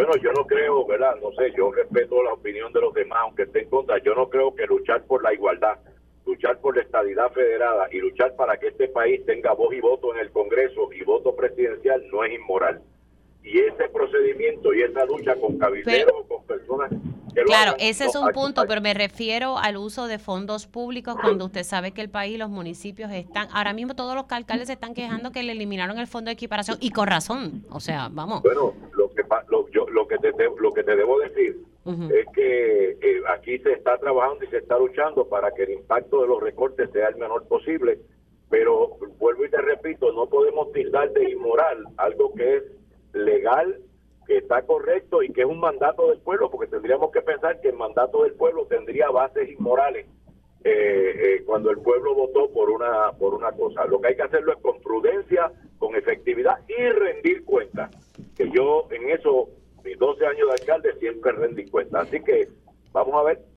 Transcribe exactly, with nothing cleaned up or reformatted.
Bueno, yo no creo, ¿verdad? No sé, yo respeto la opinión de los demás, aunque esté en contra. Yo no creo que luchar por la igualdad, luchar por la estadidad federada y luchar para que este país tenga voz y voto en el Congreso y voto presidencial no es inmoral. Y ese procedimiento y esa lucha con cabilderos o con personas que lo Claro, hagan, ese es no, un hay- punto, hay- pero me refiero al uso de fondos públicos cuando usted sabe que el país, los municipios están, ahora mismo todos los alcaldes se están quejando que le eliminaron el fondo de equiparación y con razón, o sea, vamos. Bueno, lo que pa- lo, yo, lo que te de- lo que te debo decir Ujú. es que eh, aquí se está trabajando y se está luchando para que el impacto de los recortes sea el menor posible, pero vuelvo y te repito, no podemos tildar de inmoral algo que es legal, que está correcto y que es un mandato del pueblo, porque tendríamos que pensar que el mandato del pueblo tendría bases inmorales eh, eh, cuando el pueblo votó por una por una cosa. Lo que hay que hacerlo es con prudencia, con efectividad y rendir cuentas, que yo en eso, mis doce años de alcalde, siempre rendí cuentas. Así que vamos a ver